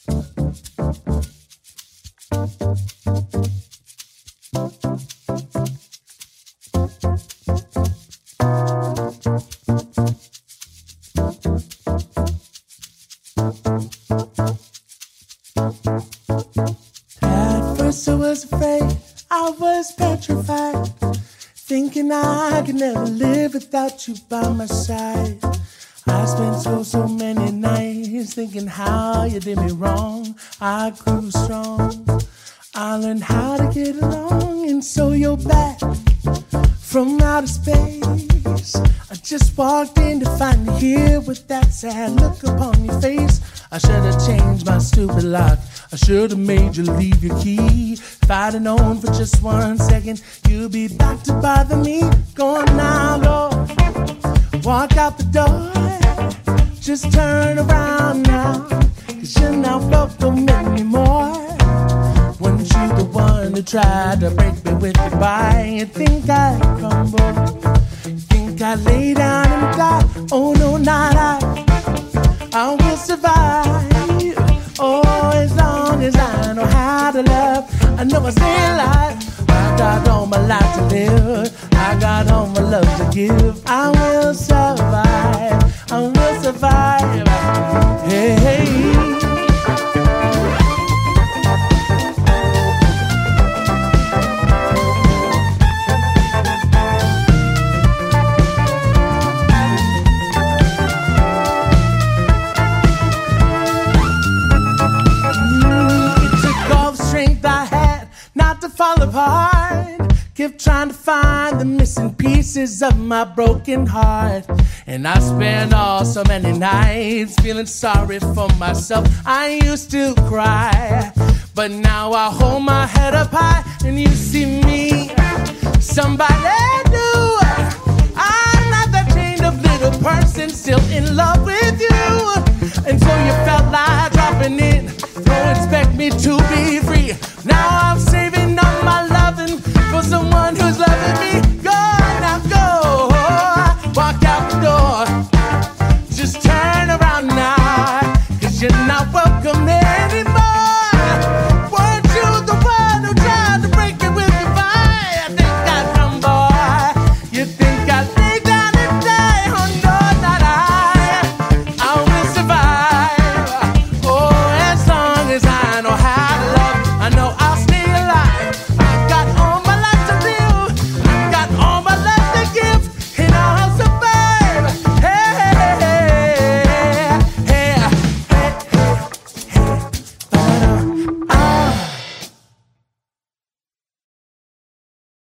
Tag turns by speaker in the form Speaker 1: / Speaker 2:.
Speaker 1: At first I was afraid, I was petrified, thinking I could never live without you by my side. I spent so many nights thinking how you did me wrong. I grew strong, I learned how to get along, and so you're back from outer space. I just walked in to find you here with that sad look upon your face. I should have changed my stupid lock, I should have made you leave your key. If I'd have known for just 1 second you'd be back to bother me. Go on now, Lord, walk out the door. Just turn around now, 'cause you're not welcome anymore. Weren't you the one who tried to break me with goodbye? You think I'd crumble, you think I'd lay down and die? Oh no, not I will survive. Oh, as long as I know how to love, I know I stay alive. I got all my life to live, I got all my love to give. I will survive, I will survive. Hey, hey. Fall apart, kept trying to find the missing pieces of my broken heart. And I spent so many nights feeling sorry for myself. I used to cry, but now I hold my head up high and you see me, somebody new. I'm not that chained up little person still in love with you. And so you felt like dropping in, don't expect me to be free. Now I'm saving up my loving for someone who's loving me. Go, now go, walk out the door. Just turn around now, 'cause you're not welcome anymore.